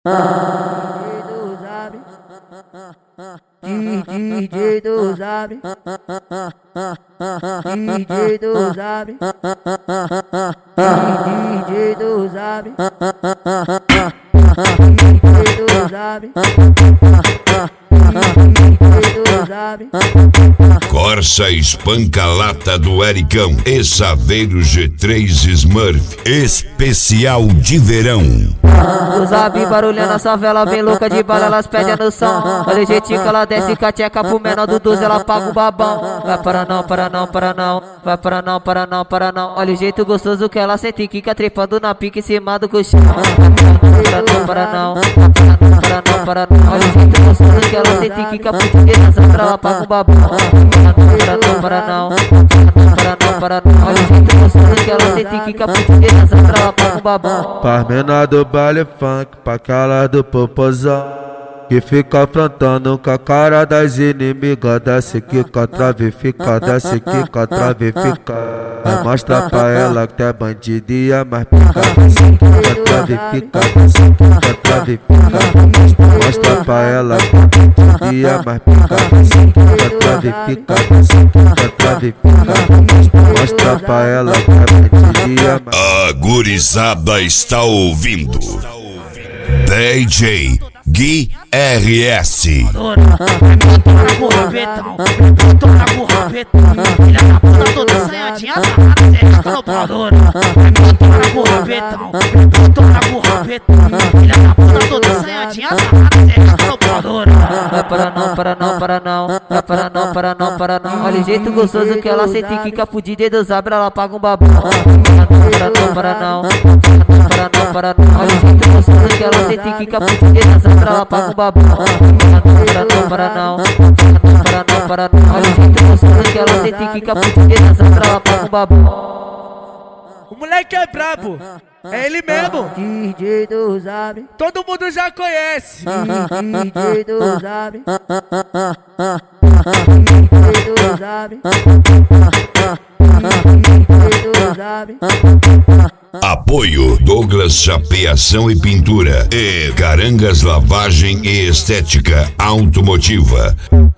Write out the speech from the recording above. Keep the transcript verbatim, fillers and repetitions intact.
D J do Zabre, D J do Zabre, D J do Zabre, D J do Zabre, D J do Zabre. Corsa espanca-lata do Ericão e Saveiro G três Smurf, especial de verão. O Zabre barulhando a favela, bem louca de bala, elas pedem a noção. Olha o jeitinho que ela desce com a tcheca pro menor do doze, ela paga o babão. Vai para não, para não, para não, vai para não, para não, para não. Olha o jeito gostoso que ela sente, quica trepando na pique em cima do colchão. Para não, para não, para não, para não. Olha o jeito gostoso que ela sente, quica portuguesa, pra ela paga o babão. Para não, para não, para não, para não. Olha o jeito gostoso que ela sente, quica portuguesa, pra ela paga o babão. Pras menor do baile funk, pra aquela do popozão, que fica afrontando com a cara das inimigas. Desce, quica, trave, fica, desce, quica, trave, fica. Vai mostrar pra ela que é bandidinha, mas pica, desce, quica, trave, fica, desce, quica, trave, fica. Mostra pra ela que é bandidinha, mas pica, desce, quica, trave, fica, desce, quica, trave, fica. Mostra pra ela que é bandidinha, mas... A gurizada está ouvindo D J Gui R S. Vai me botar no rabetão, vai me botar no rabetão. Filha da puta toda ensaiadinha, sarrada, seca calobradora. Vai me botar no rabetão, vai me botar no rabetão. Filha da puta toda ensaiadinha, sarrada, seca calobradora. Vai para não, para não, para não, vai para não, para não, para não. Olha o jeito gostoso que ela sente, quica pro D J do Zabre, ela paga um babão. Para não, para não, para não, para não. Olha o jeito gostoso que ela sente, quica pro D J do Zabre, ela paga um babão. Para não, para não, para não, para não. Olha o jeito gostoso que ela sente, quica pro D J do Zabre, ela paga um babão. O moleque é brabo, é ele mesmo. D J do Zabre, Todo mundo já conhece. D J do Zabre, D J do Zabre, D J do Zabre. Apoio Douglas Chapeação e Pintura e Carangas Lavagem e Estética Automotiva.